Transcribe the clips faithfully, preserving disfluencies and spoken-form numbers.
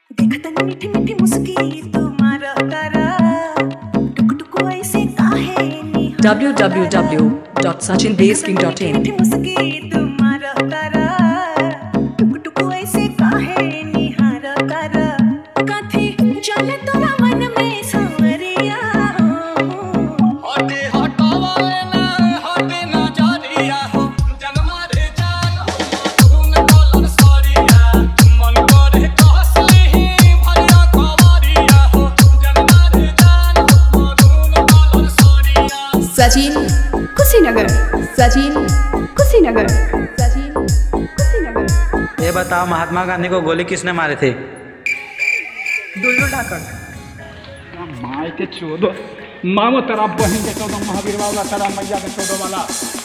देखता मीठी मीठी मुस्की तुम्हारा तारा टुक टुक ऐसे काहे w w w dot sachin base king dot in मीठी मुस्की तुम्हारा तारा टुक टुक ऐसे काहे निहारा तारा काथी चले तोरा मन में सांवरिया हटे हटावा ना हटे ना जारिया हो जनमा रे जान हो तुम डॉलर सॉरीया मन करे कहसली भरिया खबरिया हो जनमा रे जान हो तुम डॉलर सॉरीया सचिन कुशीनगर सचिन कुशीनगर सचिन कुशीनगर। ये बताओ महात्मा गांधी को गोली किसने मारे थे? दुल्लू ठाकर। माई के चौदह मामो तेरा बहन के चौदह महावीर वाला तेरा मैया के चौदह वाला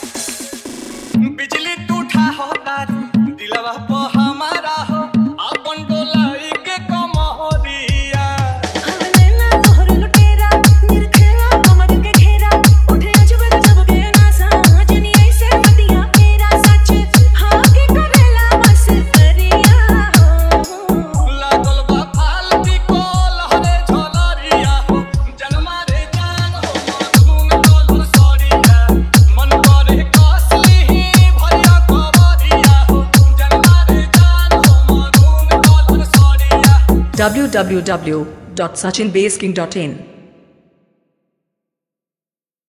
बिजली टूटा होता दिलवा पे हमारा हो अपन डोलाई के कमरिया हमने ना तोहर लुटेरा निरखेला कमर के घेरा उठे अजब गजब के नासा जनी ऐसे मतिया मेरा सच हाँ के करेला बस करिया लागल बा फालती को लहरे झलरिया हो जनमा रे जान हो तुम डॉलर सॉरीया मन करे कसली भरिया खबरिया हो जनमा रे जान हो तुम डॉलर सॉरीया w w w dot sachin base king dot in